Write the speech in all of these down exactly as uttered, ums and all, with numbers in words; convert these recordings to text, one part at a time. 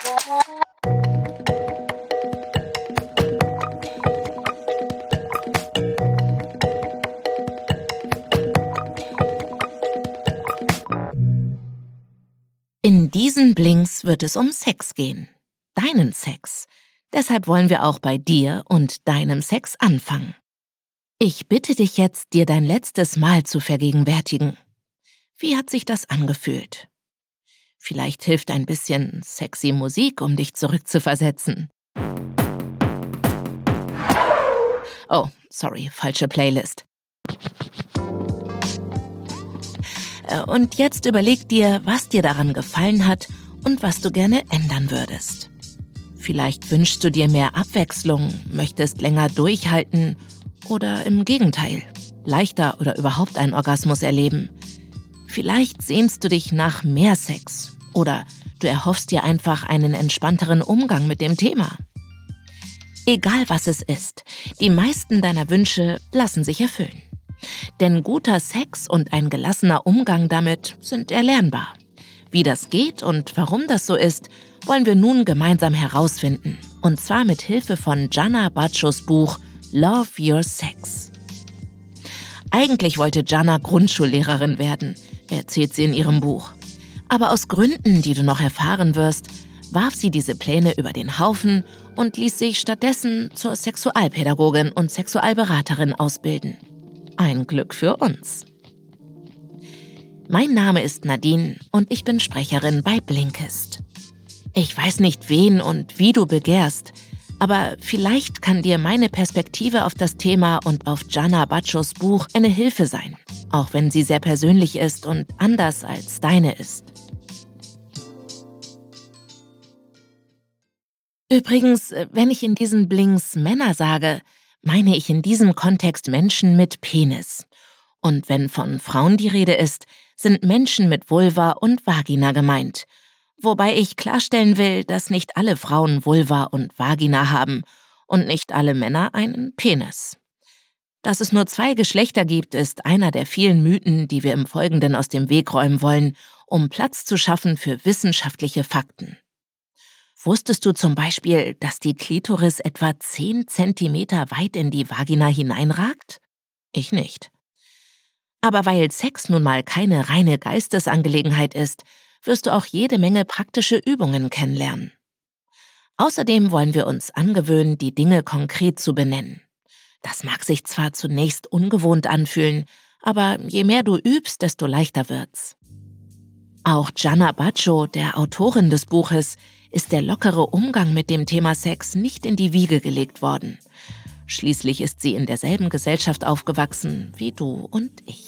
In diesen Blinks wird es um Sex gehen. Deinen Sex. Deshalb wollen wir auch bei dir und deinem Sex anfangen. Ich bitte dich jetzt, dir dein letztes Mal zu vergegenwärtigen. Wie hat sich das angefühlt? Vielleicht hilft ein bisschen sexy Musik, um dich zurückzuversetzen. Oh, sorry, falsche Playlist. Äh, Und jetzt überleg dir, was dir daran gefallen hat und was du gerne ändern würdest. Vielleicht wünschst du dir mehr Abwechslung, möchtest länger durchhalten oder im Gegenteil, leichter oder überhaupt einen Orgasmus erleben. Vielleicht sehnst du dich nach mehr Sex oder du erhoffst dir einfach einen entspannteren Umgang mit dem Thema. Egal was es ist, die meisten deiner Wünsche lassen sich erfüllen. Denn guter Sex und ein gelassener Umgang damit sind erlernbar. Wie das geht und warum das so ist, wollen wir nun gemeinsam herausfinden. Und zwar mit Hilfe von Gianna Baccios Buch Love Your Sex. Eigentlich wollte Gianna Grundschullehrerin werden, erzählt sie in ihrem Buch. Aber aus Gründen, die du noch erfahren wirst, warf sie diese Pläne über den Haufen und ließ sich stattdessen zur Sexualpädagogin und Sexualberaterin ausbilden. Ein Glück für uns. Mein Name ist Nadine und ich bin Sprecherin bei Blinkist. Ich weiß nicht, wen und wie du begehrst, aber vielleicht kann dir meine Perspektive auf das Thema und auf Gianna Baccios Buch eine Hilfe sein, auch wenn sie sehr persönlich ist und anders als deine ist. Übrigens, wenn ich in diesen Blinks Männer sage, meine ich in diesem Kontext Menschen mit Penis. Und wenn von Frauen die Rede ist, sind Menschen mit Vulva und Vagina gemeint. Wobei ich klarstellen will, dass nicht alle Frauen Vulva und Vagina haben und nicht alle Männer einen Penis. Dass es nur zwei Geschlechter gibt, ist einer der vielen Mythen, die wir im Folgenden aus dem Weg räumen wollen, um Platz zu schaffen für wissenschaftliche Fakten. Wusstest du zum Beispiel, dass die Klitoris etwa zehn Zentimeter weit in die Vagina hineinragt? Ich nicht. Aber weil Sex nun mal keine reine Geistesangelegenheit ist, wirst du auch jede Menge praktische Übungen kennenlernen. Außerdem wollen wir uns angewöhnen, die Dinge konkret zu benennen. Das mag sich zwar zunächst ungewohnt anfühlen, aber je mehr du übst, desto leichter wird's. Auch Gianna Baccio, der Autorin des Buches, ist der lockere Umgang mit dem Thema Sex nicht in die Wiege gelegt worden. Schließlich ist sie in derselben Gesellschaft aufgewachsen wie du und ich.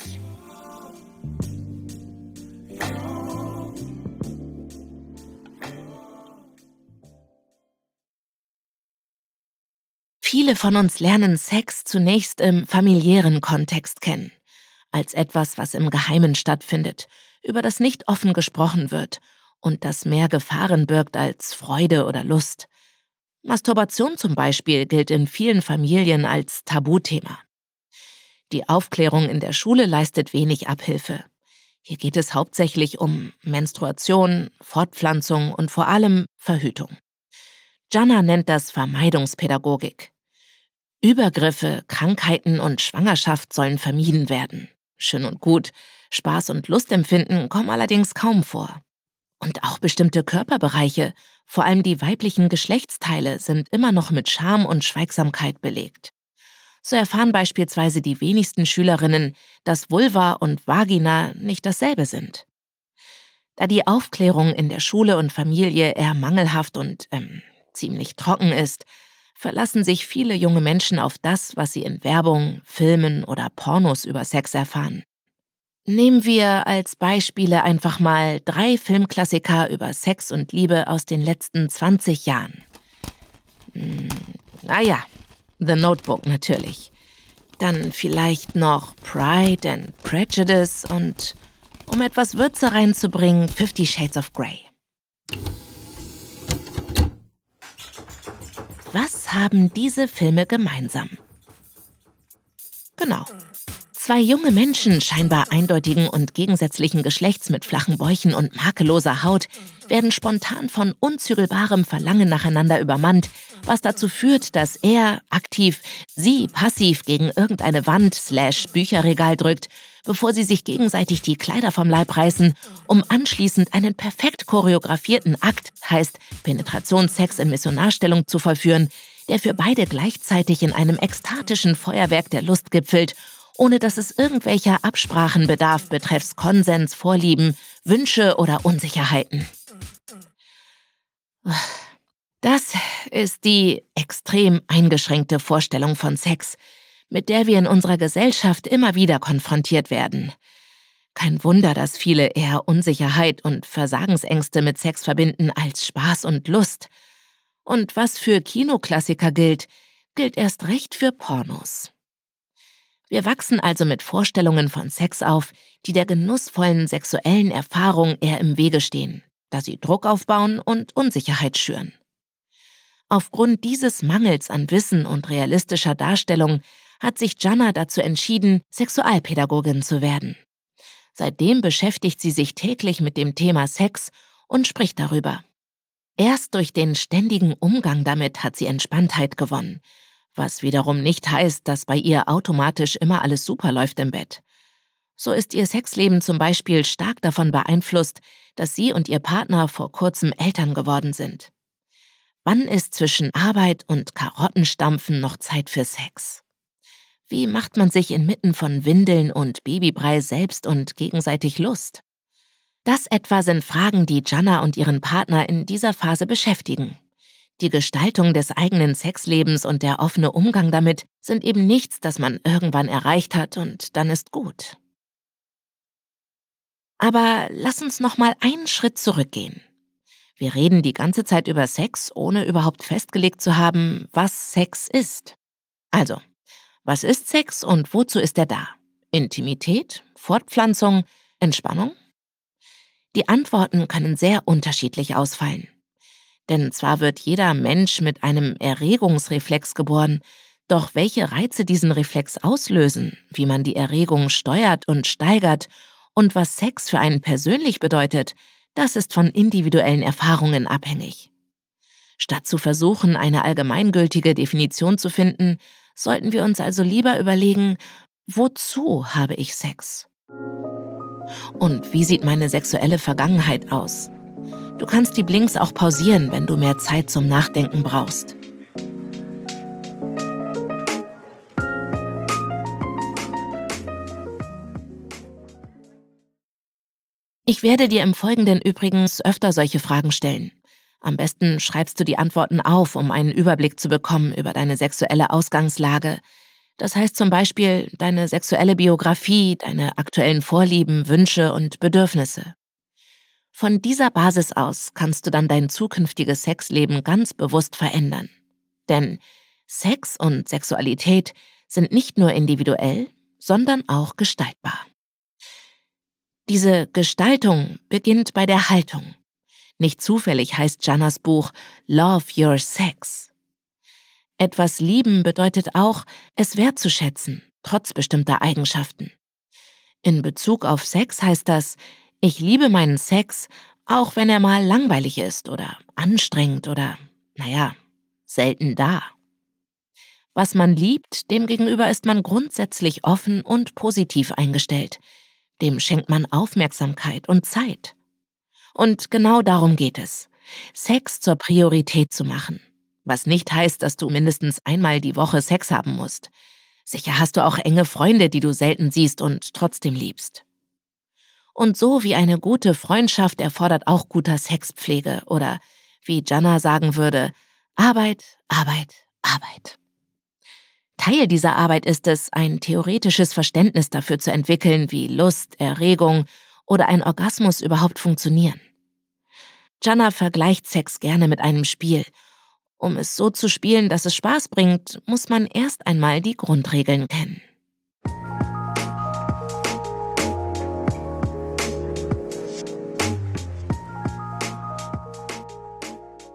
Viele von uns lernen Sex zunächst im familiären Kontext kennen, als etwas, was im Geheimen stattfindet, über das nicht offen gesprochen wird und das mehr Gefahren birgt als Freude oder Lust. Masturbation zum Beispiel gilt in vielen Familien als Tabuthema. Die Aufklärung in der Schule leistet wenig Abhilfe. Hier geht es hauptsächlich um Menstruation, Fortpflanzung und vor allem Verhütung. Gianna nennt das Vermeidungspädagogik. Übergriffe, Krankheiten und Schwangerschaft sollen vermieden werden. Schön und gut, Spaß und Lustempfinden kommen allerdings kaum vor. Und auch bestimmte Körperbereiche, vor allem die weiblichen Geschlechtsteile, sind immer noch mit Scham und Schweigsamkeit belegt. So erfahren beispielsweise die wenigsten Schülerinnen, dass Vulva und Vagina nicht dasselbe sind. Da die Aufklärung in der Schule und Familie eher mangelhaft und ähm, ziemlich trocken ist, verlassen sich viele junge Menschen auf das, was sie in Werbung, Filmen oder Pornos über Sex erfahren. Nehmen wir als Beispiele einfach mal drei Filmklassiker über Sex und Liebe aus den letzten zwanzig Jahren. Hm, ah ja, The Notebook natürlich. Dann vielleicht noch Pride and Prejudice und, um etwas Würze reinzubringen, Fifty Shades of Grey. Was haben diese Filme gemeinsam? Genau. Zwei junge Menschen scheinbar eindeutigen und gegensätzlichen Geschlechts mit flachen Bäuchen und makelloser Haut werden spontan von unzügelbarem Verlangen nacheinander übermannt, was dazu führt, dass er aktiv sie passiv gegen irgendeine Wand slash Bücherregal drückt, bevor sie sich gegenseitig die Kleider vom Leib reißen, um anschließend einen perfekt choreografierten Akt, heißt Penetrationssex in Missionarstellung, zu vollführen, der für beide gleichzeitig in einem ekstatischen Feuerwerk der Lust gipfelt, ohne dass es irgendwelcher Absprachen bedarf betreffs Konsens, Vorlieben, Wünsche oder Unsicherheiten. Das ist die extrem eingeschränkte Vorstellung von Sex, mit der wir in unserer Gesellschaft immer wieder konfrontiert werden. Kein Wunder, dass viele eher Unsicherheit und Versagensängste mit Sex verbinden als Spaß und Lust. Und was für Kinoklassiker gilt, gilt erst recht für Pornos. Wir wachsen also mit Vorstellungen von Sex auf, die der genussvollen sexuellen Erfahrung eher im Wege stehen, da sie Druck aufbauen und Unsicherheit schüren. Aufgrund dieses Mangels an Wissen und realistischer Darstellung hat sich Jana dazu entschieden, Sexualpädagogin zu werden. Seitdem beschäftigt sie sich täglich mit dem Thema Sex und spricht darüber. Erst durch den ständigen Umgang damit hat sie Entspanntheit gewonnen, was wiederum nicht heißt, dass bei ihr automatisch immer alles super läuft im Bett. So ist ihr Sexleben zum Beispiel stark davon beeinflusst, dass sie und ihr Partner vor kurzem Eltern geworden sind. Wann ist zwischen Arbeit und Karottenstampfen noch Zeit für Sex? Wie macht man sich inmitten von Windeln und Babybrei selbst und gegenseitig Lust? Das etwa sind Fragen, die Jana und ihren Partner in dieser Phase beschäftigen. Die Gestaltung des eigenen Sexlebens und der offene Umgang damit sind eben nichts, das man irgendwann erreicht hat und dann ist gut. Aber lass uns noch mal einen Schritt zurückgehen. Wir reden die ganze Zeit über Sex, ohne überhaupt festgelegt zu haben, was Sex ist. Also, was ist Sex und wozu ist er da? Intimität? Fortpflanzung? Entspannung? Die Antworten können sehr unterschiedlich ausfallen. Denn zwar wird jeder Mensch mit einem Erregungsreflex geboren, doch welche Reize diesen Reflex auslösen, wie man die Erregung steuert und steigert und was Sex für einen persönlich bedeutet, das ist von individuellen Erfahrungen abhängig. Statt zu versuchen, eine allgemeingültige Definition zu finden, sollten wir uns also lieber überlegen, wozu habe ich Sex? Und wie sieht meine sexuelle Vergangenheit aus? Du kannst die Blinks auch pausieren, wenn du mehr Zeit zum Nachdenken brauchst. Ich werde dir im Folgenden übrigens öfter solche Fragen stellen. Am besten schreibst du die Antworten auf, um einen Überblick zu bekommen über deine sexuelle Ausgangslage. Das heißt zum Beispiel deine sexuelle Biografie, deine aktuellen Vorlieben, Wünsche und Bedürfnisse. Von dieser Basis aus kannst du dann dein zukünftiges Sexleben ganz bewusst verändern. Denn Sex und Sexualität sind nicht nur individuell, sondern auch gestaltbar. Diese Gestaltung beginnt bei der Haltung. Nicht zufällig heißt Janas Buch Love Your Sex. Etwas lieben bedeutet auch, es wertzuschätzen, trotz bestimmter Eigenschaften. In Bezug auf Sex heißt das, ich liebe meinen Sex, auch wenn er mal langweilig ist oder anstrengend oder, naja, selten da. Was man liebt, demgegenüber ist man grundsätzlich offen und positiv eingestellt. Dem schenkt man Aufmerksamkeit und Zeit. Und genau darum geht es, Sex zur Priorität zu machen. Was nicht heißt, dass du mindestens einmal die Woche Sex haben musst. Sicher hast du auch enge Freunde, die du selten siehst und trotzdem liebst. Und so wie eine gute Freundschaft erfordert auch guter Sexpflege oder, wie Jana sagen würde, Arbeit, Arbeit, Arbeit. Teil dieser Arbeit ist es, ein theoretisches Verständnis dafür zu entwickeln, wie Lust, Erregung oder ein Orgasmus überhaupt funktionieren. Jana vergleicht Sex gerne mit einem Spiel. Um es so zu spielen, dass es Spaß bringt, muss man erst einmal die Grundregeln kennen.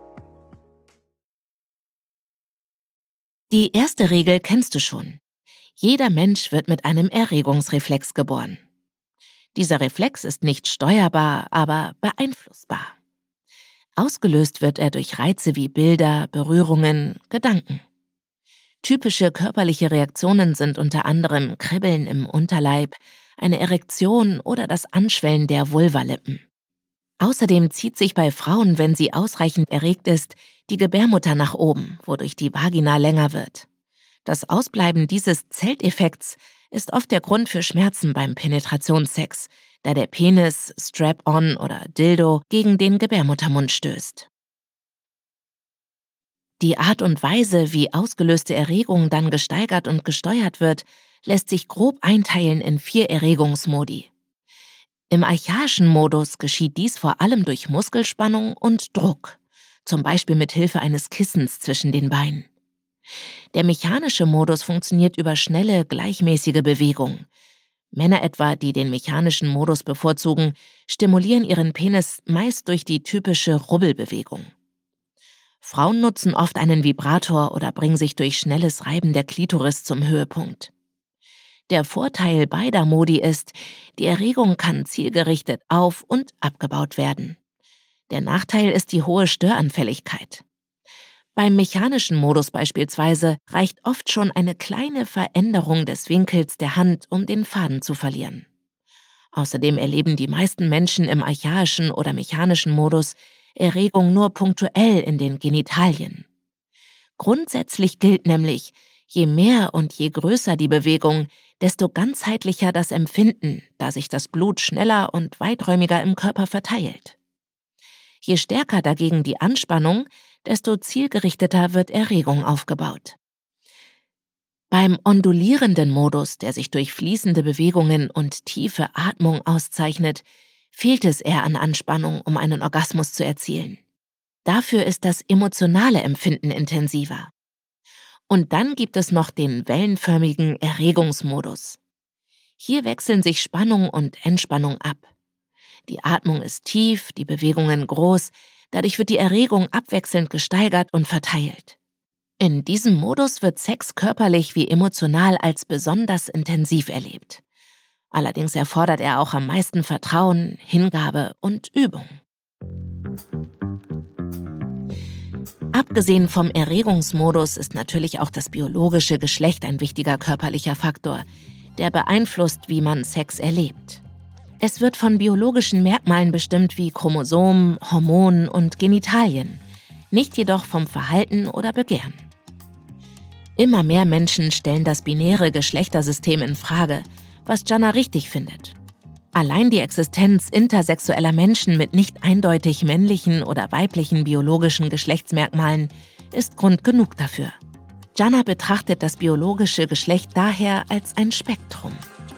Die erste Regel kennst du schon. Jeder Mensch wird mit einem Erregungsreflex geboren. Dieser Reflex ist nicht steuerbar, aber beeinflussbar. Ausgelöst wird er durch Reize wie Bilder, Berührungen, Gedanken. Typische körperliche Reaktionen sind unter anderem Kribbeln im Unterleib, eine Erektion oder das Anschwellen der Vulvalippen. Außerdem zieht sich bei Frauen, wenn sie ausreichend erregt ist, die Gebärmutter nach oben, wodurch die Vagina länger wird. Das Ausbleiben dieses Zelteffekts ist oft der Grund für Schmerzen beim Penetrationssex, da der Penis, Strap-on oder Dildo gegen den Gebärmuttermund stößt. Die Art und Weise, wie ausgelöste Erregung dann gesteigert und gesteuert wird, lässt sich grob einteilen in vier Erregungsmodi. Im archaischen Modus geschieht dies vor allem durch Muskelspannung und Druck, zum Beispiel mit Hilfe eines Kissens zwischen den Beinen. Der mechanische Modus funktioniert über schnelle, gleichmäßige Bewegung. Männer etwa, die den mechanischen Modus bevorzugen, stimulieren ihren Penis meist durch die typische Rubbelbewegung. Frauen nutzen oft einen Vibrator oder bringen sich durch schnelles Reiben der Klitoris zum Höhepunkt. Der Vorteil beider Modi ist, die Erregung kann zielgerichtet auf- und abgebaut werden. Der Nachteil ist die hohe Störanfälligkeit. Beim mechanischen Modus beispielsweise reicht oft schon eine kleine Veränderung des Winkels der Hand, um den Faden zu verlieren. Außerdem erleben die meisten Menschen im archaischen oder mechanischen Modus Erregung nur punktuell in den Genitalien. Grundsätzlich gilt nämlich, je mehr und je größer die Bewegung, desto ganzheitlicher das Empfinden, da sich das Blut schneller und weiträumiger im Körper verteilt. Je stärker dagegen die Anspannung, desto zielgerichteter wird Erregung aufgebaut. Beim ondulierenden Modus, der sich durch fließende Bewegungen und tiefe Atmung auszeichnet, fehlt es eher an Anspannung, um einen Orgasmus zu erzielen. Dafür ist das emotionale Empfinden intensiver. Und dann gibt es noch den wellenförmigen Erregungsmodus. Hier wechseln sich Spannung und Entspannung ab. Die Atmung ist tief, die Bewegungen groß, dadurch wird die Erregung abwechselnd gesteigert und verteilt. In diesem Modus wird Sex körperlich wie emotional als besonders intensiv erlebt. Allerdings erfordert er auch am meisten Vertrauen, Hingabe und Übung. Abgesehen vom Erregungsmodus ist natürlich auch das biologische Geschlecht ein wichtiger körperlicher Faktor, der beeinflusst, wie man Sex erlebt. Es wird von biologischen Merkmalen bestimmt wie Chromosomen, Hormonen und Genitalien, nicht jedoch vom Verhalten oder Begehren. Immer mehr Menschen stellen das binäre Geschlechtersystem in Frage, was Jana richtig findet. Allein die Existenz intersexueller Menschen mit nicht eindeutig männlichen oder weiblichen biologischen Geschlechtsmerkmalen ist Grund genug dafür. Jana betrachtet das biologische Geschlecht daher als ein Spektrum.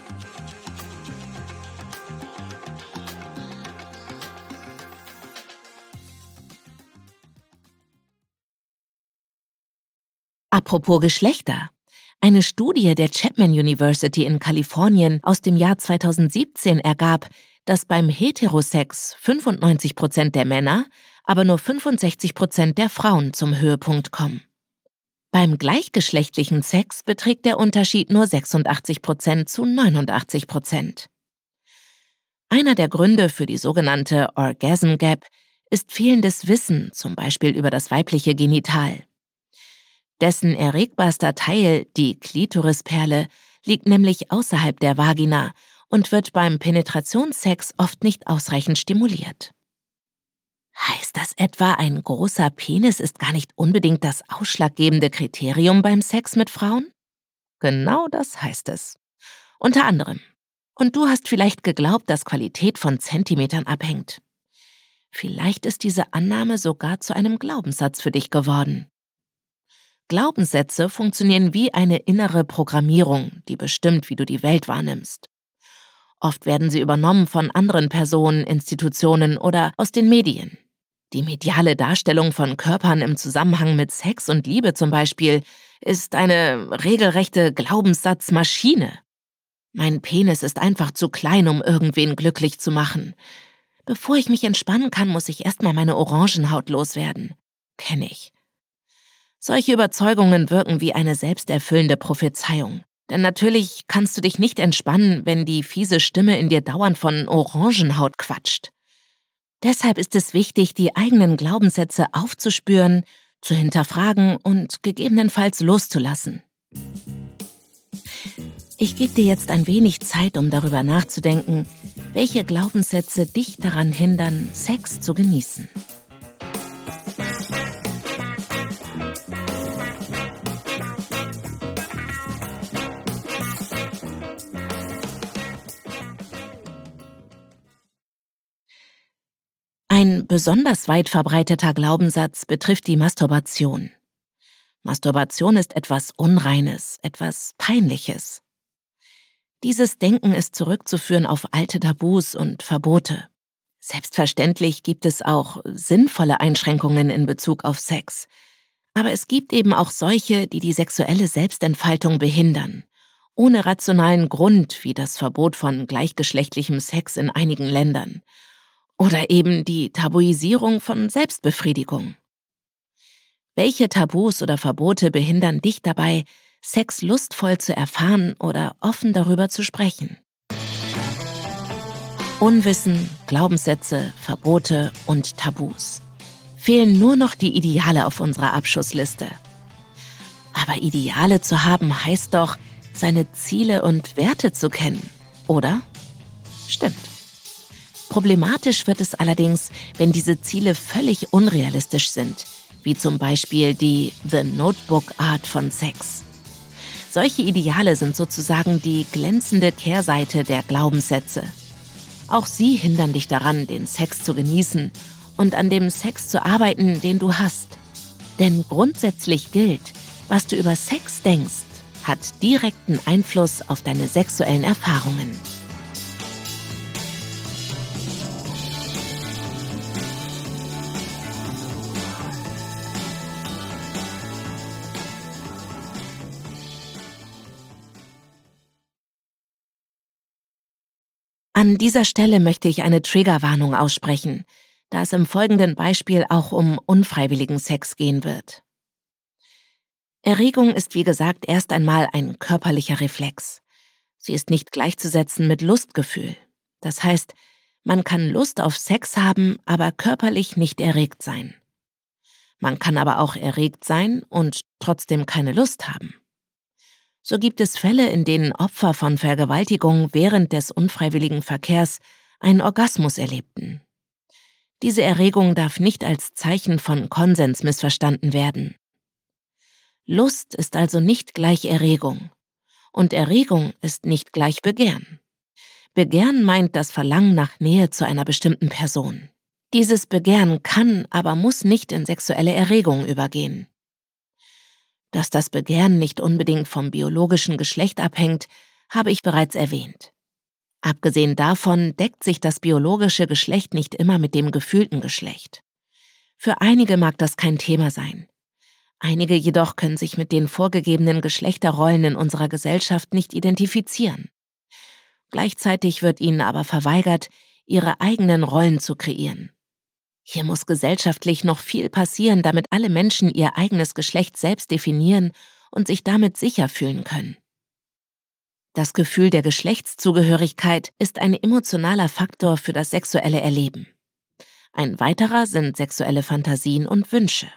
Apropos Geschlechter. Eine Studie der Chapman University in Kalifornien aus dem Jahr zweitausendsiebzehn ergab, dass beim Heterosex fünfundneunzig Prozent der Männer, aber nur fünfundsechzig Prozent der Frauen zum Höhepunkt kommen. Beim gleichgeschlechtlichen Sex beträgt der Unterschied nur sechsundachtzig Prozent zu neunundachtzig Prozent. Einer der Gründe für die sogenannte Orgasm Gap ist fehlendes Wissen, zum Beispiel über das weibliche Genital. Dessen erregbarster Teil, die Klitorisperle, liegt nämlich außerhalb der Vagina und wird beim Penetrationssex oft nicht ausreichend stimuliert. Heißt das etwa, ein großer Penis ist gar nicht unbedingt das ausschlaggebende Kriterium beim Sex mit Frauen? Genau das heißt es. Unter anderem. Und du hast vielleicht geglaubt, dass Qualität von Zentimetern abhängt. Vielleicht ist diese Annahme sogar zu einem Glaubenssatz für dich geworden. Glaubenssätze funktionieren wie eine innere Programmierung, die bestimmt, wie du die Welt wahrnimmst. Oft werden sie übernommen von anderen Personen, Institutionen oder aus den Medien. Die mediale Darstellung von Körpern im Zusammenhang mit Sex und Liebe zum Beispiel ist eine regelrechte Glaubenssatzmaschine. Mein Penis ist einfach zu klein, um irgendwen glücklich zu machen. Bevor ich mich entspannen kann, muss ich erstmal meine Orangenhaut loswerden. Kenn ich. Solche Überzeugungen wirken wie eine selbsterfüllende Prophezeiung. Denn natürlich kannst du dich nicht entspannen, wenn die fiese Stimme in dir dauernd von Orangenhaut quatscht. Deshalb ist es wichtig, die eigenen Glaubenssätze aufzuspüren, zu hinterfragen und gegebenenfalls loszulassen. Ich gebe dir jetzt ein wenig Zeit, um darüber nachzudenken, welche Glaubenssätze dich daran hindern, Sex zu genießen. Ein besonders weit verbreiteter Glaubenssatz betrifft die Masturbation. Masturbation ist etwas Unreines, etwas Peinliches. Dieses Denken ist zurückzuführen auf alte Tabus und Verbote. Selbstverständlich gibt es auch sinnvolle Einschränkungen in Bezug auf Sex. Aber es gibt eben auch solche, die die sexuelle Selbstentfaltung behindern. Ohne rationalen Grund, wie das Verbot von gleichgeschlechtlichem Sex in einigen Ländern. Oder eben die Tabuisierung von Selbstbefriedigung. Welche Tabus oder Verbote behindern dich dabei, Sex lustvoll zu erfahren oder offen darüber zu sprechen? Unwissen, Glaubenssätze, Verbote und Tabus. Fehlen nur noch die Ideale auf unserer Abschussliste. Aber Ideale zu haben heißt doch, seine Ziele und Werte zu kennen, oder? Stimmt. Problematisch wird es allerdings, wenn diese Ziele völlig unrealistisch sind, wie zum Beispiel die The Notebook-Art von Sex. Solche Ideale sind sozusagen die glänzende Kehrseite der Glaubenssätze. Auch sie hindern dich daran, den Sex zu genießen und an dem Sex zu arbeiten, den du hast. Denn grundsätzlich gilt, was du über Sex denkst, hat direkten Einfluss auf deine sexuellen Erfahrungen. An dieser Stelle möchte ich eine Triggerwarnung aussprechen, da es im folgenden Beispiel auch um unfreiwilligen Sex gehen wird. Erregung ist wie gesagt erst einmal ein körperlicher Reflex. Sie ist nicht gleichzusetzen mit Lustgefühl. Das heißt, man kann Lust auf Sex haben, aber körperlich nicht erregt sein. Man kann aber auch erregt sein und trotzdem keine Lust haben. So gibt es Fälle, in denen Opfer von Vergewaltigung während des unfreiwilligen Verkehrs einen Orgasmus erlebten. Diese Erregung darf nicht als Zeichen von Konsens missverstanden werden. Lust ist also nicht gleich Erregung. Und Erregung ist nicht gleich Begehren. Begehren meint das Verlangen nach Nähe zu einer bestimmten Person. Dieses Begehren kann, aber muss nicht in sexuelle Erregung übergehen. Dass das Begehren nicht unbedingt vom biologischen Geschlecht abhängt, habe ich bereits erwähnt. Abgesehen davon deckt sich das biologische Geschlecht nicht immer mit dem gefühlten Geschlecht. Für einige mag das kein Thema sein. Einige jedoch können sich mit den vorgegebenen Geschlechterrollen in unserer Gesellschaft nicht identifizieren. Gleichzeitig wird ihnen aber verweigert, ihre eigenen Rollen zu kreieren. Hier muss gesellschaftlich noch viel passieren, damit alle Menschen ihr eigenes Geschlecht selbst definieren und sich damit sicher fühlen können. Das Gefühl der Geschlechtszugehörigkeit ist ein emotionaler Faktor für das sexuelle Erleben. Ein weiterer sind sexuelle Fantasien und Wünsche.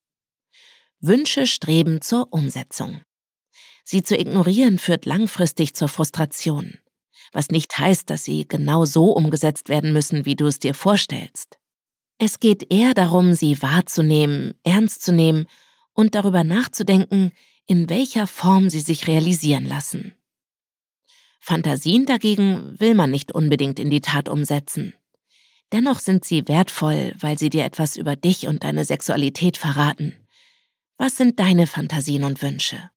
Wünsche streben zur Umsetzung. Sie zu ignorieren führt langfristig zur Frustration, was nicht heißt, dass sie genau so umgesetzt werden müssen, wie du es dir vorstellst. Es geht eher darum, sie wahrzunehmen, ernst zu nehmen und darüber nachzudenken, in welcher Form sie sich realisieren lassen. Fantasien dagegen will man nicht unbedingt in die Tat umsetzen. Dennoch sind sie wertvoll, weil sie dir etwas über dich und deine Sexualität verraten. Was sind deine Fantasien und Wünsche?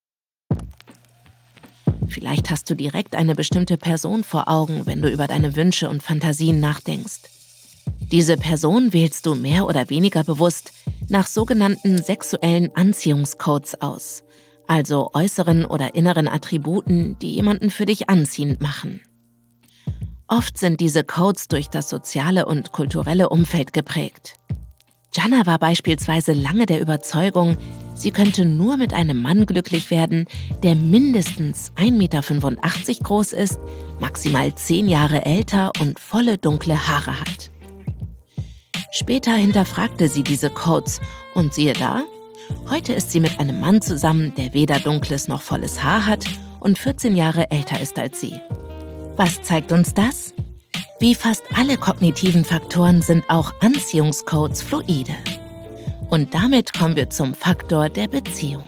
Vielleicht hast du direkt eine bestimmte Person vor Augen, wenn du über deine Wünsche und Fantasien nachdenkst. Diese Person wählst du mehr oder weniger bewusst nach sogenannten sexuellen Anziehungscodes aus, also äußeren oder inneren Attributen, die jemanden für dich anziehend machen. Oft sind diese Codes durch das soziale und kulturelle Umfeld geprägt. Jana war beispielsweise lange der Überzeugung, Sie könnte nur mit einem Mann glücklich werden, der mindestens ein Meter fünfundachtzig groß ist, maximal zehn Jahre älter und volle dunkle Haare hat. Später hinterfragte sie diese Codes und siehe da, heute ist sie mit einem Mann zusammen, der weder dunkles noch volles Haar hat und vierzehn Jahre älter ist als sie. Was zeigt uns das? Wie fast alle kognitiven Faktoren sind auch Anziehungscodes fluide. Und damit kommen wir zum Faktor der Beziehung.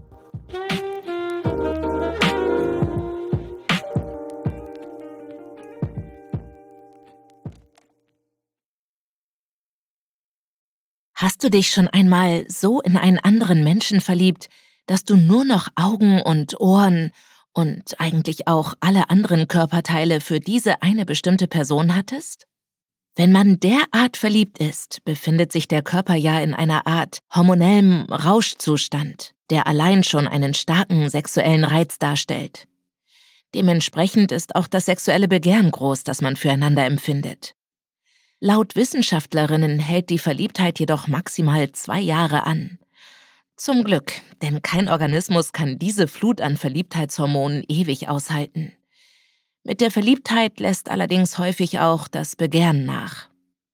Hast du dich schon einmal so in einen anderen Menschen verliebt, dass du nur noch Augen und Ohren und eigentlich auch alle anderen Körperteile für diese eine bestimmte Person hattest? Wenn man derart verliebt ist, befindet sich der Körper ja in einer Art hormonellem Rauschzustand, der allein schon einen starken sexuellen Reiz darstellt. Dementsprechend ist auch das sexuelle Begehren groß, das man füreinander empfindet. Laut Wissenschaftlerinnen hält die Verliebtheit jedoch maximal zwei Jahre an. Zum Glück, denn kein Organismus kann diese Flut an Verliebtheitshormonen ewig aushalten. Mit der Verliebtheit lässt allerdings häufig auch das Begehren nach.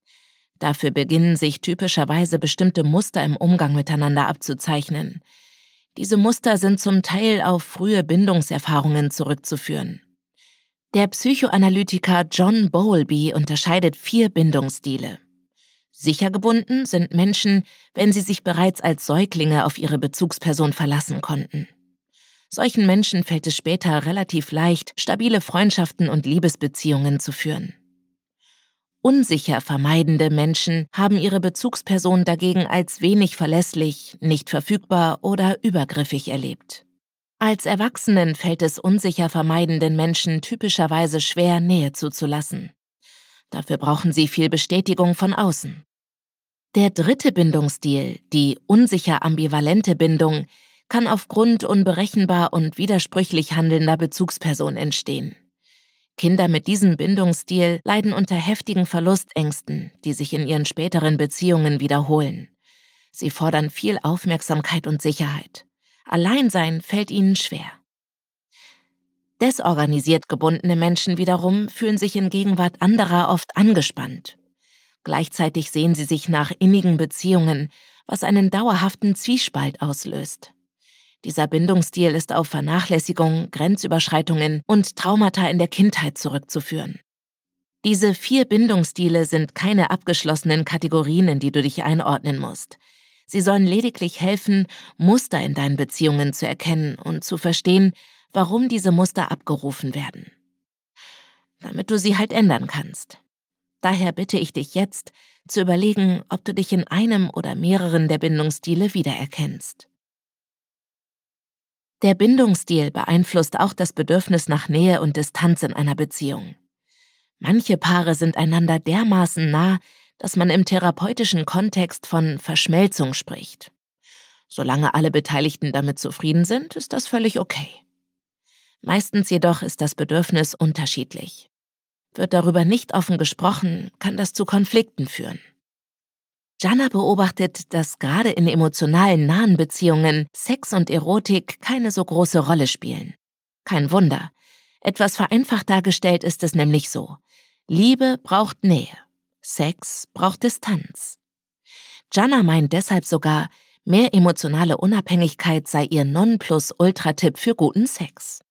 Dafür beginnen sich typischerweise bestimmte Muster im Umgang miteinander abzuzeichnen. Diese Muster sind zum Teil auf frühe Bindungserfahrungen zurückzuführen. Der Psychoanalytiker John Bowlby unterscheidet vier Bindungsstile. Sicher gebunden sind Menschen, wenn sie sich bereits als Säuglinge auf ihre Bezugsperson verlassen konnten. Solchen Menschen fällt es später relativ leicht, stabile Freundschaften und Liebesbeziehungen zu führen. Unsicher vermeidende Menschen haben ihre Bezugsperson dagegen als wenig verlässlich, nicht verfügbar oder übergriffig erlebt. Als Erwachsenen fällt es unsicher vermeidenden Menschen typischerweise schwer, Nähe zuzulassen. Dafür brauchen sie viel Bestätigung von außen. Der dritte Bindungsstil, die unsicher ambivalente Bindung, kann aufgrund unberechenbar und widersprüchlich handelnder Bezugsperson entstehen. Kinder mit diesem Bindungsstil leiden unter heftigen Verlustängsten, die sich in ihren späteren Beziehungen wiederholen. Sie fordern viel Aufmerksamkeit und Sicherheit. Alleinsein fällt ihnen schwer. Desorganisiert gebundene Menschen wiederum fühlen sich in Gegenwart anderer oft angespannt. Gleichzeitig sehen sie sich nach innigen Beziehungen, was einen dauerhaften Zwiespalt auslöst. Dieser Bindungsstil ist auf Vernachlässigung, Grenzüberschreitungen und Traumata in der Kindheit zurückzuführen. Diese vier Bindungsstile sind keine abgeschlossenen Kategorien, in die du dich einordnen musst. Sie sollen lediglich helfen, Muster in deinen Beziehungen zu erkennen und zu verstehen, warum diese Muster abgerufen werden. Damit du sie halt ändern kannst. Daher bitte ich dich jetzt, zu überlegen, ob du dich in einem oder mehreren der Bindungsstile wiedererkennst. Der Bindungsstil beeinflusst auch das Bedürfnis nach Nähe und Distanz in einer Beziehung. Manche Paare sind einander dermaßen nah, dass man im therapeutischen Kontext von Verschmelzung spricht. Solange alle Beteiligten damit zufrieden sind, ist das völlig okay. Meistens jedoch ist das Bedürfnis unterschiedlich. Wird darüber nicht offen gesprochen, kann das zu Konflikten führen. Jana beobachtet, dass gerade in emotionalen nahen Beziehungen Sex und Erotik keine so große Rolle spielen. Kein Wunder. Etwas vereinfacht dargestellt ist es nämlich so: Liebe braucht Nähe, Sex braucht Distanz. Jana meint deshalb sogar, mehr emotionale Unabhängigkeit sei ihr Nonplusultra-Tipp für guten Sex.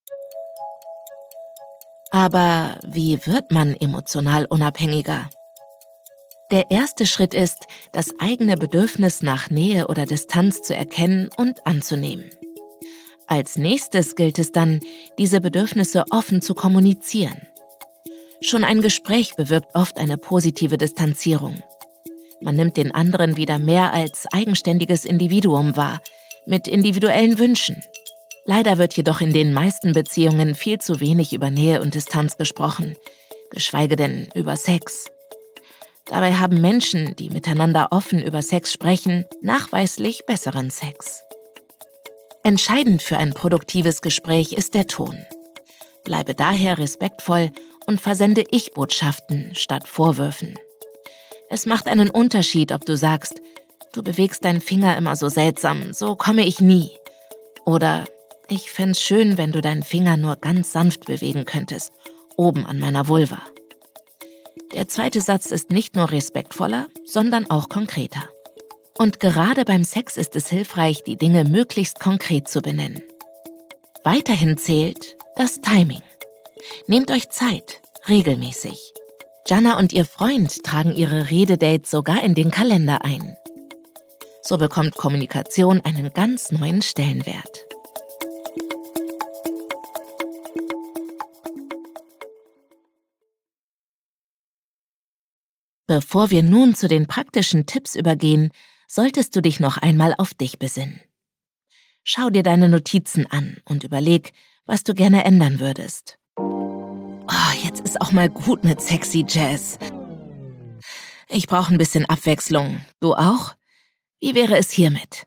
Aber wie wird man emotional unabhängiger? Der erste Schritt ist, das eigene Bedürfnis nach Nähe oder Distanz zu erkennen und anzunehmen. Als nächstes gilt es dann, diese Bedürfnisse offen zu kommunizieren. Schon ein Gespräch bewirkt oft eine positive Distanzierung. Man nimmt den anderen wieder mehr als eigenständiges Individuum wahr, mit individuellen Wünschen. Leider wird jedoch in den meisten Beziehungen viel zu wenig über Nähe und Distanz gesprochen, geschweige denn über Sex. Dabei haben Menschen, die miteinander offen über Sex sprechen, nachweislich besseren Sex. Entscheidend für ein produktives Gespräch ist der Ton. Bleibe daher respektvoll und versende Ich-Botschaften statt Vorwürfen. Es macht einen Unterschied, ob du sagst: Du bewegst deinen Finger immer so seltsam, so komme ich nie. Oder ich fänd's schön, wenn du deinen Finger nur ganz sanft bewegen könntest, oben an meiner Vulva. Der zweite Satz ist nicht nur respektvoller, sondern auch konkreter. Und gerade beim Sex ist es hilfreich, die Dinge möglichst konkret zu benennen. Weiterhin zählt das Timing. Nehmt euch Zeit, regelmäßig. Jana und ihr Freund tragen ihre Rededates sogar in den Kalender ein. So bekommt Kommunikation einen ganz neuen Stellenwert. Bevor wir nun zu den praktischen Tipps übergehen, solltest du dich noch einmal auf dich besinnen. Schau dir deine Notizen an und überleg, was du gerne ändern würdest. Oh, jetzt ist auch mal gut mit sexy Jazz. Ich brauche ein bisschen Abwechslung. Du auch? Wie wäre es hiermit?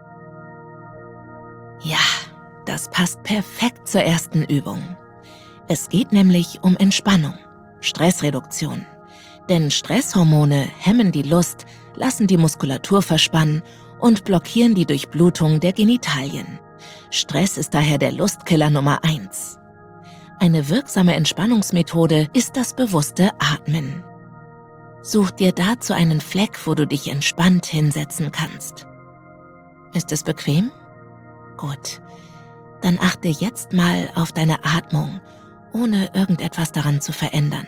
Ja, das passt perfekt zur ersten Übung. Es geht nämlich um Entspannung, Stressreduktion. Denn Stresshormone hemmen die Lust, lassen die Muskulatur verspannen und blockieren die Durchblutung der Genitalien. Stress ist daher der Lustkiller Nummer eins. Eine wirksame Entspannungsmethode ist das bewusste Atmen. Such dir dazu einen Fleck, wo du dich entspannt hinsetzen kannst. Ist es bequem? Gut. Dann achte jetzt mal auf deine Atmung, ohne irgendetwas daran zu verändern.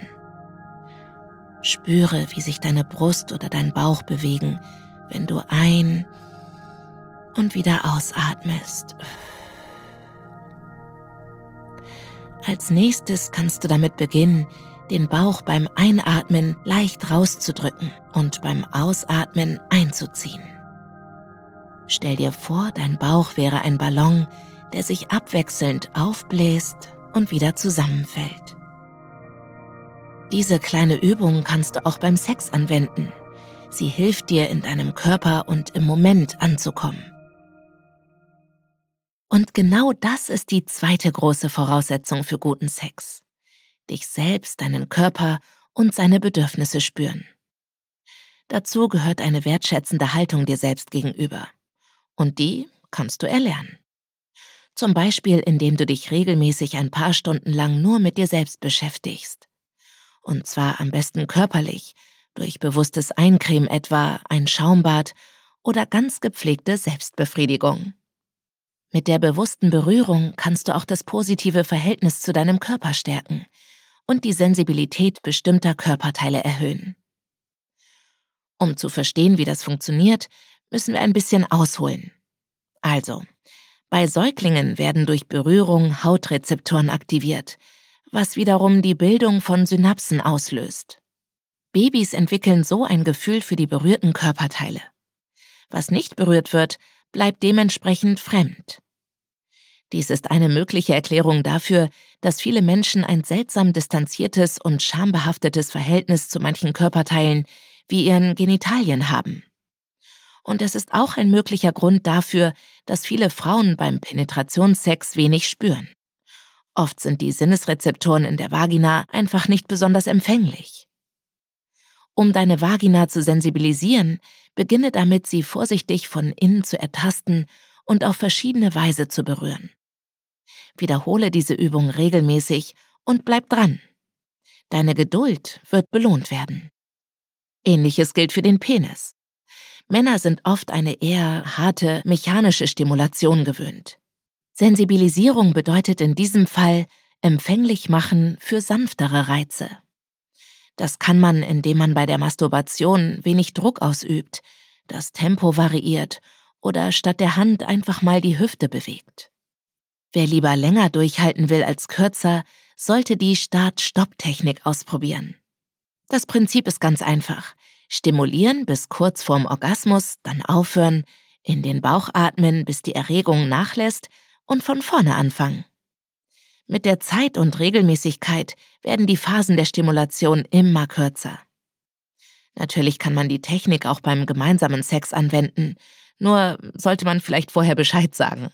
Spüre, wie sich deine Brust oder dein Bauch bewegen, wenn du ein- und wieder ausatmest. Als nächstes kannst du damit beginnen, den Bauch beim Einatmen leicht rauszudrücken und beim Ausatmen einzuziehen. Stell dir vor, dein Bauch wäre ein Ballon, der sich abwechselnd aufbläst und wieder zusammenfällt. Diese kleine Übung kannst du auch beim Sex anwenden. Sie hilft dir, in deinem Körper und im Moment anzukommen. Und genau das ist die zweite große Voraussetzung für guten Sex. Dich selbst, deinen Körper und seine Bedürfnisse spüren. Dazu gehört eine wertschätzende Haltung dir selbst gegenüber. Und die kannst du erlernen. Zum Beispiel, indem du dich regelmäßig ein paar Stunden lang nur mit dir selbst beschäftigst. Und zwar am besten körperlich, durch bewusstes Eincremen etwa, ein Schaumbad oder ganz gepflegte Selbstbefriedigung. Mit der bewussten Berührung kannst du auch das positive Verhältnis zu deinem Körper stärken und die Sensibilität bestimmter Körperteile erhöhen. Um zu verstehen, wie das funktioniert, müssen wir ein bisschen ausholen. Also, bei Säuglingen werden durch Berührung Hautrezeptoren aktiviert, was wiederum die Bildung von Synapsen auslöst. Babys entwickeln so ein Gefühl für die berührten Körperteile. Was nicht berührt wird, bleibt dementsprechend fremd. Dies ist eine mögliche Erklärung dafür, dass viele Menschen ein seltsam distanziertes und schambehaftetes Verhältnis zu manchen Körperteilen wie ihren Genitalien haben. Und es ist auch ein möglicher Grund dafür, dass viele Frauen beim Penetrationssex wenig spüren. Oft sind die Sinnesrezeptoren in der Vagina einfach nicht besonders empfänglich. Um deine Vagina zu sensibilisieren, beginne damit, sie vorsichtig von innen zu ertasten und auf verschiedene Weise zu berühren. Wiederhole diese Übung regelmäßig und bleib dran. Deine Geduld wird belohnt werden. Ähnliches gilt für den Penis. Männer sind oft eine eher harte, mechanische Stimulation gewöhnt. Sensibilisierung bedeutet in diesem Fall empfänglich machen für sanftere Reize. Das kann man, indem man bei der Masturbation wenig Druck ausübt, das Tempo variiert oder statt der Hand einfach mal die Hüfte bewegt. Wer lieber länger durchhalten will als kürzer, sollte die Start-Stopp-Technik ausprobieren. Das Prinzip ist ganz einfach. Stimulieren bis kurz vorm Orgasmus, dann aufhören, in den Bauch atmen, bis die Erregung nachlässt und von vorne anfangen. Mit der Zeit und Regelmäßigkeit werden die Phasen der Stimulation immer kürzer. Natürlich kann man die Technik auch beim gemeinsamen Sex anwenden, nur sollte man vielleicht vorher Bescheid sagen.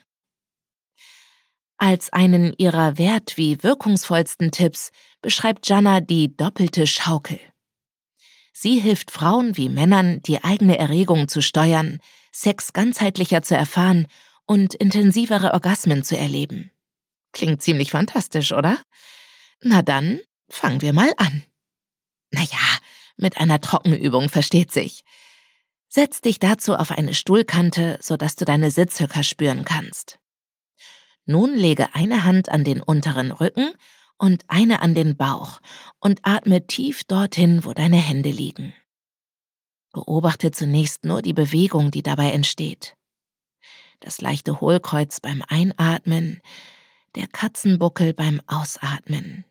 Als einen ihrer wert- wie wirkungsvollsten Tipps beschreibt Jana die doppelte Schaukel. Sie hilft Frauen wie Männern, die eigene Erregung zu steuern, Sex ganzheitlicher zu erfahren und intensivere Orgasmen zu erleben. Klingt ziemlich fantastisch, oder? Na dann, fangen wir mal an. Naja, mit einer Trockenübung versteht sich. Setz dich dazu auf eine Stuhlkante, sodass du deine Sitzhöcker spüren kannst. Nun lege eine Hand an den unteren Rücken und eine an den Bauch und atme tief dorthin, wo deine Hände liegen. Beobachte zunächst nur die Bewegung, die dabei entsteht. Das leichte Hohlkreuz beim Einatmen, der Katzenbuckel beim Ausatmen.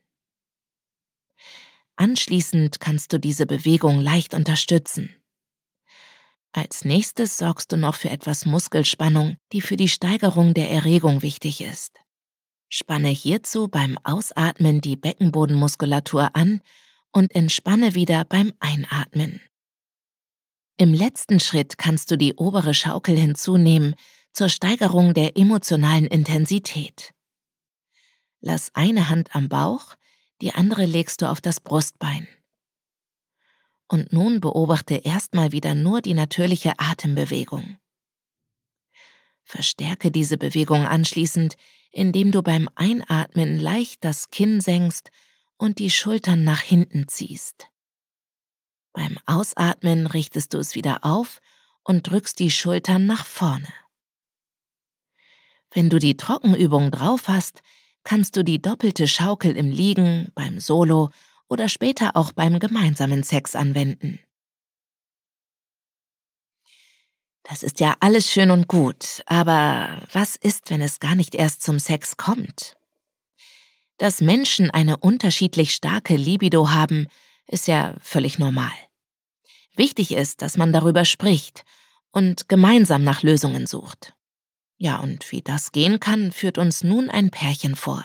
Anschließend kannst du diese Bewegung leicht unterstützen. Als nächstes sorgst du noch für etwas Muskelspannung, die für die Steigerung der Erregung wichtig ist. Spanne hierzu beim Ausatmen die Beckenbodenmuskulatur an und entspanne wieder beim Einatmen. Im letzten Schritt kannst du die obere Schaukel hinzunehmen zur Steigerung der emotionalen Intensität. Lass eine Hand am Bauch, die andere legst du auf das Brustbein. Und nun beobachte erstmal wieder nur die natürliche Atembewegung. Verstärke diese Bewegung anschließend, indem du beim Einatmen leicht das Kinn senkst und die Schultern nach hinten ziehst. Beim Ausatmen richtest du es wieder auf und drückst die Schultern nach vorne. Wenn du die Trockenübung drauf hast, kannst du die doppelte Schaukel im Liegen, beim Solo oder später auch beim gemeinsamen Sex anwenden. Das ist ja alles schön und gut, aber was ist, wenn es gar nicht erst zum Sex kommt? Dass Menschen eine unterschiedlich starke Libido haben, ist ja völlig normal. Wichtig ist, dass man darüber spricht und gemeinsam nach Lösungen sucht. Ja, und wie das gehen kann, führt uns nun ein Pärchen vor.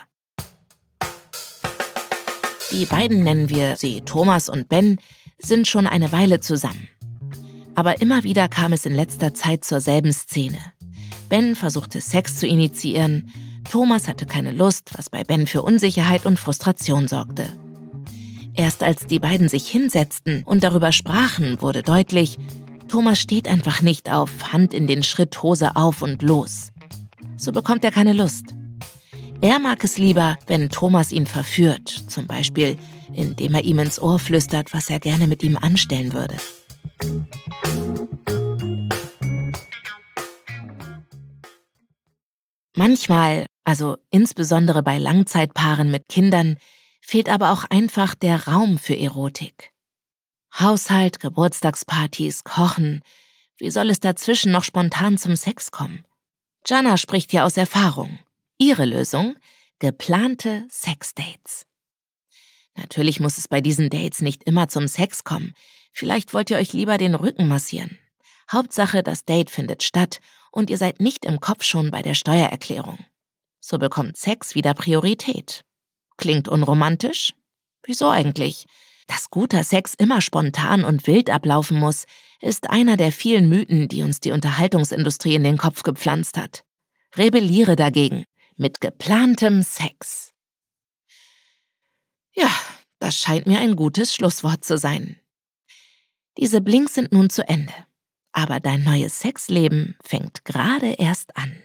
Die beiden, nennen wir sie Thomas und Ben, sind schon eine Weile zusammen. Aber immer wieder kam es in letzter Zeit zur selben Szene. Ben versuchte Sex zu initiieren, Thomas hatte keine Lust, was bei Ben für Unsicherheit und Frustration sorgte. Erst als die beiden sich hinsetzten und darüber sprachen, wurde deutlich, Thomas steht einfach nicht auf Hand in den Schritt, Hose auf und los. So bekommt er keine Lust. Er mag es lieber, wenn Thomas ihn verführt, zum Beispiel, indem er ihm ins Ohr flüstert, was er gerne mit ihm anstellen würde. Manchmal, also insbesondere bei Langzeitpaaren mit Kindern, fehlt aber auch einfach der Raum für Erotik. Haushalt, Geburtstagspartys, Kochen, wie soll es dazwischen noch spontan zum Sex kommen? Jana spricht ja aus Erfahrung. Ihre Lösung? Geplante Sexdates. Natürlich muss es bei diesen Dates nicht immer zum Sex kommen. Vielleicht wollt ihr euch lieber den Rücken massieren. Hauptsache, das Date findet statt und ihr seid nicht im Kopf schon bei der Steuererklärung. So bekommt Sex wieder Priorität. Klingt unromantisch? Wieso eigentlich? Dass guter Sex immer spontan und wild ablaufen muss, ist einer der vielen Mythen, die uns die Unterhaltungsindustrie in den Kopf gepflanzt hat. Rebelliere dagegen mit geplantem Sex. Ja, das scheint mir ein gutes Schlusswort zu sein. Diese Blinks sind nun zu Ende. Aber dein neues Sexleben fängt gerade erst an.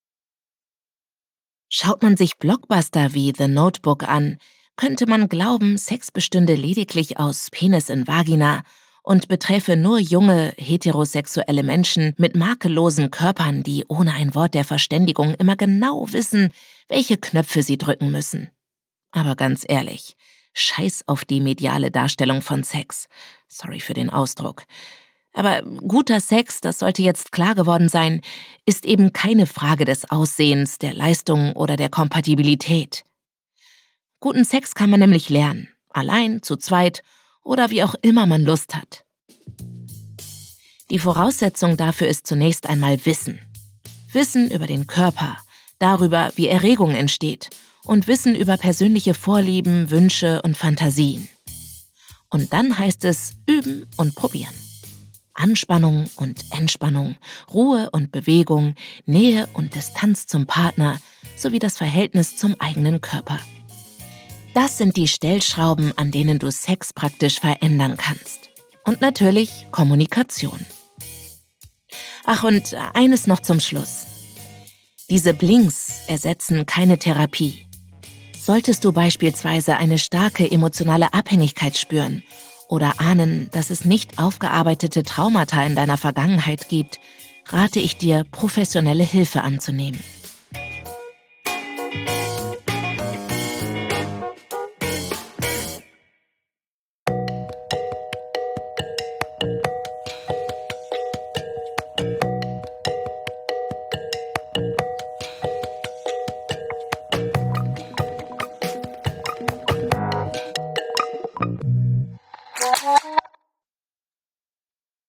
Schaut man sich Blockbuster wie The Notebook an, könnte man glauben, Sex bestünde lediglich aus Penis in Vagina und beträfe nur junge, heterosexuelle Menschen mit makellosen Körpern, die ohne ein Wort der Verständigung immer genau wissen, welche Knöpfe sie drücken müssen. Aber ganz ehrlich, scheiß auf die mediale Darstellung von Sex. Sorry für den Ausdruck. Aber guter Sex, das sollte jetzt klar geworden sein, ist eben keine Frage des Aussehens, der Leistung oder der Kompatibilität. Guten Sex kann man nämlich lernen, allein, zu zweit oder wie auch immer man Lust hat. Die Voraussetzung dafür ist zunächst einmal Wissen. Wissen über den Körper, darüber, wie Erregung entsteht und Wissen über persönliche Vorlieben, Wünsche und Fantasien. Und dann heißt es üben und probieren. Anspannung und Entspannung, Ruhe und Bewegung, Nähe und Distanz zum Partner sowie das Verhältnis zum eigenen Körper. Das sind die Stellschrauben, an denen du Sex praktisch verändern kannst. Und natürlich Kommunikation. Ach, und eines noch zum Schluss. Diese Blinks ersetzen keine Therapie. Solltest du beispielsweise eine starke emotionale Abhängigkeit spüren oder ahnen, dass es nicht aufgearbeitete Traumata in deiner Vergangenheit gibt, rate ich dir, professionelle Hilfe anzunehmen.